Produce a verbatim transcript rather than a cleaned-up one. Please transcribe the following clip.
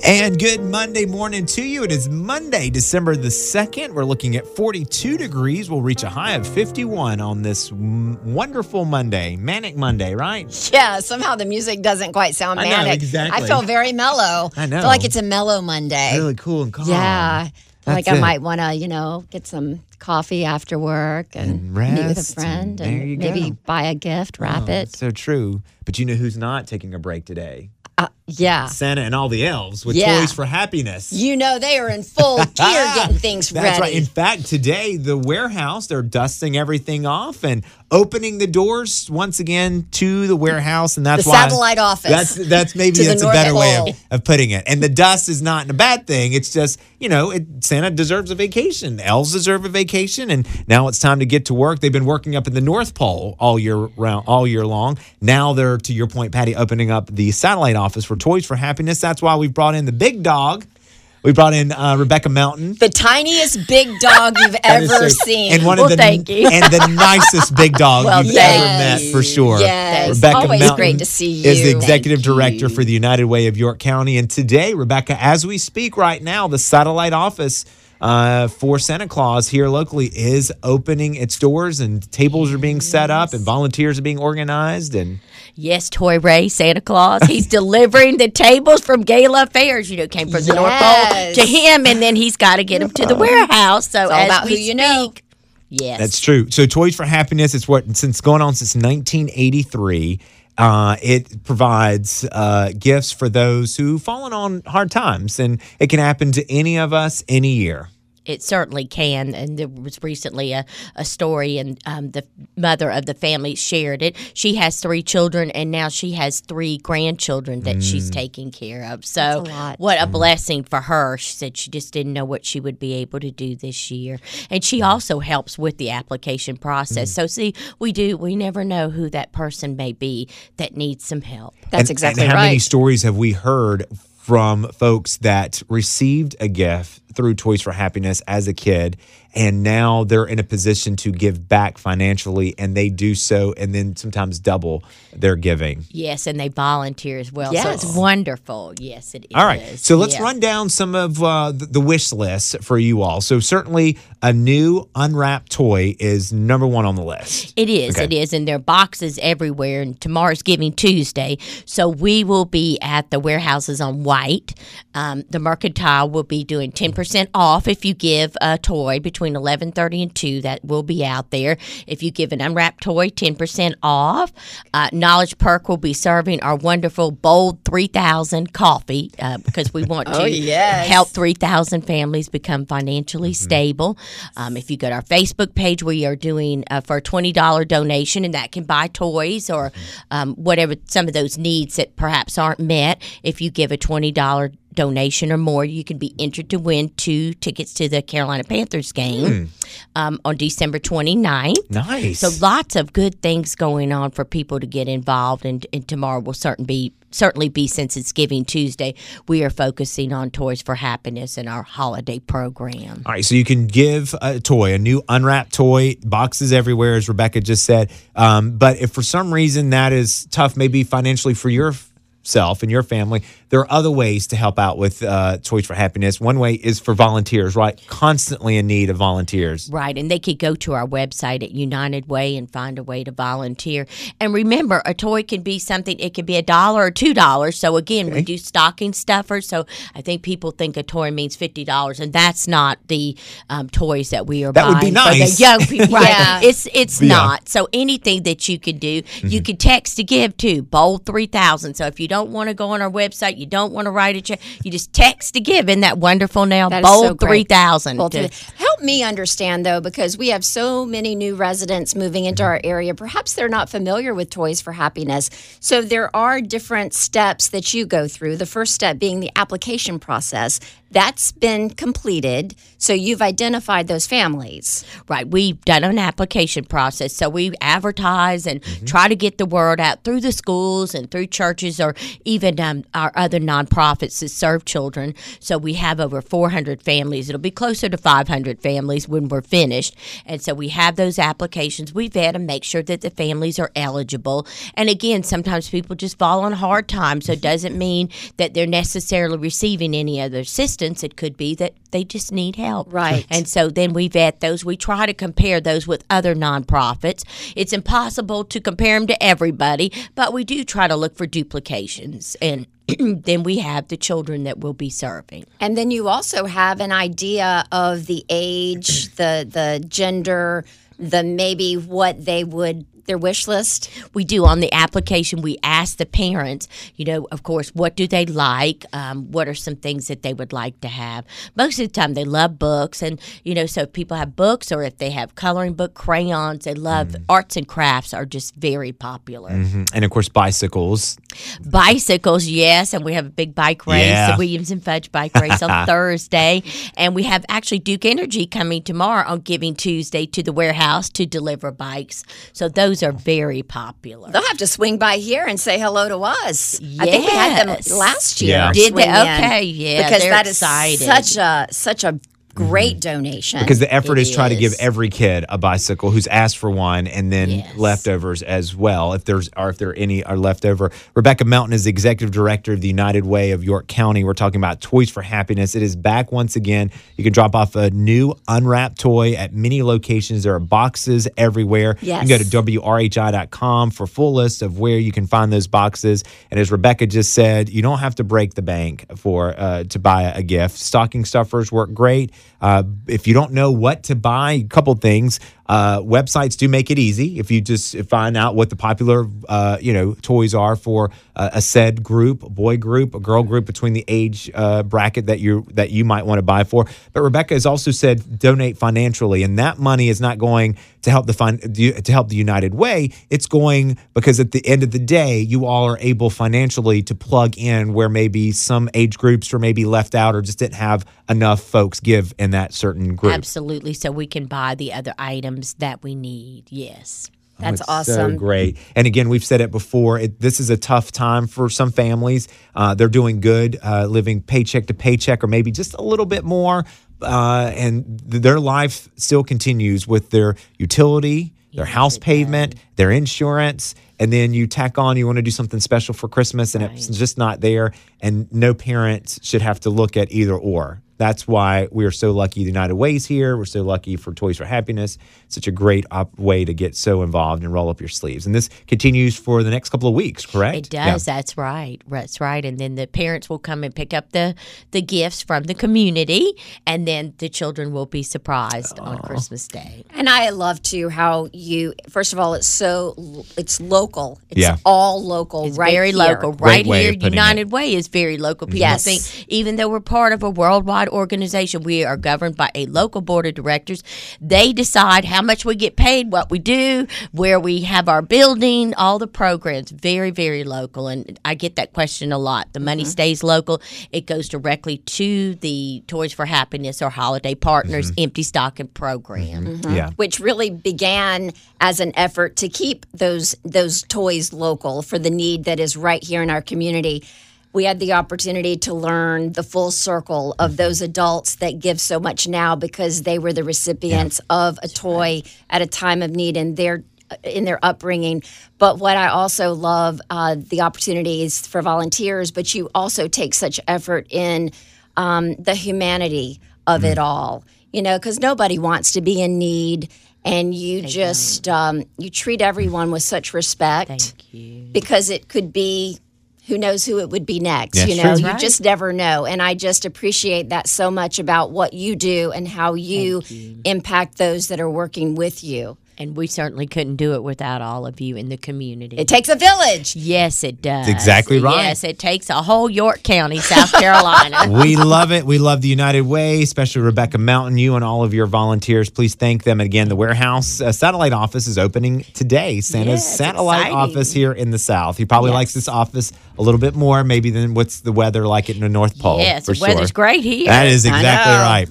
And good Monday morning to you. It is Monday, December the second. We're looking at forty-two degrees. We'll reach a high of fifty-one on this w- wonderful Monday. Manic Monday, right? Yeah, somehow the music doesn't quite sound I manic. know, exactly. I feel very mellow. I know. I feel like it's a mellow Monday. Really cool and calm. Yeah. That's like I it. might want to, you know, get some coffee after work and, And meet with a rest, friend and and, there you maybe go. buy a gift, wrap Oh, it. that's so true. But you know who's not taking a break today? Uh, yeah. Santa and all the elves with Yeah. Toys for Happiness. You know they are in full gear getting things That's ready. right. In fact, today, the warehouse, they're dusting everything off and opening the doors once again to the warehouse. And that's The why satellite office. That's that's maybe To the that's a North better way Pole. of, of putting it. And the dust is not a bad thing. It's just, you know, it, Santa deserves a vacation. The elves deserve a vacation. And now it's time to get to work. They've been working up in the North Pole all year round, all year long. Now they're, to your point, Patty, opening up the satellite office for Toys for Happiness. That's why we've brought in the big dog. We brought in uh, Rebecca Mountain. the tiniest big dog you've That is ever so- seen. And one well, of the thank you. and the nicest big dog Well, you've thank ever you. met, for sure. Yes. Rebecca Always Mountain great to see you. is the executive Thank director you. for the United Way of York County. And today, Rebecca, as we speak right now, the satellite office uh, for Santa Claus here locally is opening its doors, and tables are being set up, and volunteers are being organized, and Yes, Toy Ray, Santa Claus. He's delivering the tables from Gala Fairs. You know, came from the North Yes. Pole to him, and then he's got to get them to the warehouse. So all as about we who you know. speak- Yes, that's true. So Toys for Happiness, it's what since going on since nineteen eighty-three. Uh, it provides uh, gifts for those who've fallen on hard times, and it can happen to any of us any year. It certainly can. And there was recently a, a story, and um, the mother of the family shared it. She has three children, and now she has three grandchildren that she's taking care of. So, That's a lot. what a blessing for her. She said she just didn't know what she would be able to do this year. And she also helps with the application process. So, see, we do, we never know who that person may be that needs some help. That's and, exactly and how right. many stories have we heard from folks that received a gift through Toys for Happiness as a kid, and now they're in a position to give back financially, and they do so and then sometimes double their giving. Yes, and they volunteer as well. Yes. So, it's wonderful. Yes, it is. All right, so let's Yeah. run down some of uh, the, the wish list for you all. So certainly a new unwrapped toy is number one on the list. It is, Okay. it is, and there are boxes everywhere. And tomorrow's Giving Tuesday, so we will be at the warehouses on White. Um, the Mercantile will be doing ten percent off if you give a toy between eleven thirty and two. That will be out there. If you give an unwrapped toy, ten percent off. Uh, Knowledge Perk will be serving our wonderful Bold three thousand coffee uh, because we want to Oh, yes. help three thousand families become financially stable. Um, if you go to our Facebook page, we are doing uh, for a twenty dollars donation, and that can buy toys or um, whatever, some of those needs that perhaps aren't met. If you give a twenty dollars donation or more, you can be entered to win two tickets to the Carolina Panthers game um, on December twenty-ninth. Nice. So lots of good things going on for people to get involved, and, and tomorrow will certain be certainly be, since it's Giving Tuesday, we are focusing on Toys for Happiness in our holiday program. All right, so you can give a toy, a new unwrapped toy, boxes everywhere, as Rebecca just said. Um, but if for some reason that is tough, maybe financially for yourself and your family, there are other ways to help out with uh, Toys for Happiness. One way is for volunteers, right? Constantly in need of volunteers. Right, and they could go to our website at United Way and find a way to volunteer. And remember, a toy can be something, it could be a dollar or two dollars. So again, we do stocking stuffers. So I think people think a toy means fifty dollars, and that's not the um, toys that we are That buying would be for nice. the young people. Right, Yeah. it's it's Yeah. not. So anything that you can do, you can text to give to Bold three thousand. So if you don't want to go on our website, you don't want to write a check, you just text to give. Isn't that wonderful now? That is so Bold great. three thousand. Well, to- help me understand, though, because we have so many new residents moving into our area. Perhaps they're not familiar with Toys for Happiness. So there are different steps that you go through. The first step being the application process. That's been completed. So you've identified those families. Right. We've done an application process. So we advertise and try to get the word out through the schools and through churches, or even um, our other nonprofits that serve children. So we have over four hundred families. It'll be closer to five hundred families families when we're finished. And so we have those applications. We vet and make sure that the families are eligible. And again, sometimes people just fall on hard times, so it doesn't mean that they're necessarily receiving any other assistance. It could be that they just need help. Right. And so then we vet those. We try to compare those with other nonprofits. It's impossible to compare them to everybody, but we do try to look for duplications. And then we have the children that we'll be serving. And then you also have an idea of the age, the the gender, the maybe what they would, their wish list. We do on the application. We ask the parents, you know, of course, what do they like? Um, what are some things that they would like to have? Most of the time, they love books, and you know, so if people have books or if they have coloring book, crayons, they love mm. arts and crafts are just very popular. Mm-hmm. And of course, bicycles. Bicycles, yes, and we have a big bike race, yeah. the Williams and Fudge bike race on Thursday, and we have actually Duke Energy coming tomorrow on Giving Tuesday to the warehouse to deliver bikes. So those are very popular. They'll have to swing by here and say hello to us. Yes. I think we had them last year. Yeah. Did they? swing in, Okay, yeah, because they're that is excited. such a such a great donation. Because the effort It is try to give is. every kid a bicycle who's asked for one, and then Yes. leftovers as well, if there's or if there any are left over. Rebecca Mountain is the executive director of the United Way of York County. We're talking about Toys for Happiness. It is back once again. You can drop off a new unwrapped toy at many locations. There are boxes everywhere. Yes. You can go to W R H I dot com for full list of where you can find those boxes. And as Rebecca just said, you don't have to break the bank for uh, to buy a gift. Stocking stuffers work great. Uh, if you don't know what to buy, a couple things. Uh, websites do make it easy. If you just find out what the popular, uh, you know, toys are for uh, a said group, a boy group, a girl group, between the age uh, bracket that you that you might want to buy for. But Rebecca has also said donate financially, and that money is not going to help the fin- to help the United Way. It's going because at the end of the day, you all are able financially to plug in where maybe some age groups were maybe left out or just didn't have enough folks give in that certain group. Absolutely, so we can buy the other items that we need. Yes. That's Oh, it's awesome. So great. And again, we've said it before. It, this is a tough time for some families. Uh, they're doing good, uh, living paycheck to paycheck, or maybe just a little bit more. Uh, and th- their life still continues with their utility, their Yes, house it payment, their insurance. And then you tack on, you want to do something special for Christmas, and it's Right. just not there. And no parent should have to look at either or. That's why we are so lucky the United Way's here. We're so lucky for Toys for Happiness. Such a great op- way to get so involved and roll up your sleeves. And this continues for the next couple of weeks, correct? It does. That's right. That's right. And then the parents will come and pick up the, the gifts from the community, and then the children will be surprised on Christmas Day. And I love too how you. First of all, it's so it's local. It's Yeah. all local. It's right very here. local. Great Right way here, of putting United Way is very local. People Yes. think, even though we're part of a worldwide organization, we are governed by a local board of directors. They decide how much we get paid, what we do, where we have our building, all the programs. Very, very local. And I get that question a lot. The money Mm-hmm. stays local. It goes directly to the Toys for Happiness or Holiday Partners Mm-hmm. empty stocking program. Yeah. Which really began as an effort to keep those those toys local for the need that is right here in our community. We had the opportunity to learn the full circle of those adults that give so much now because they were the recipients of a toy at a time of need in their in their upbringing. But what I also love, uh, the opportunities for volunteers, but you also take such effort in um, the humanity of it all, you know, because nobody wants to be in need. And you just, um, you treat everyone with such respect. Thank you. Because it could be, who knows who it would be next, Yeah, you sure. know, That's you right. just never know. And I just appreciate that so much about what you do and how you, you. impact those that are working with you. And we certainly couldn't do it without all of you in the community. It takes a village. Yes, it does. That's exactly right. Yes, it takes a whole York County, South Carolina. We love it. We love the United Way, especially Rebecca Mountain, you and all of your volunteers. Please thank them. And again, the warehouse uh, satellite office is opening today. Santa's Yes, satellite exciting. office here in the South. He probably Yes. likes this office a little bit more, maybe than what's the weather like at the North Pole. Yes, for the weather's sure. great here. That is I exactly know. right.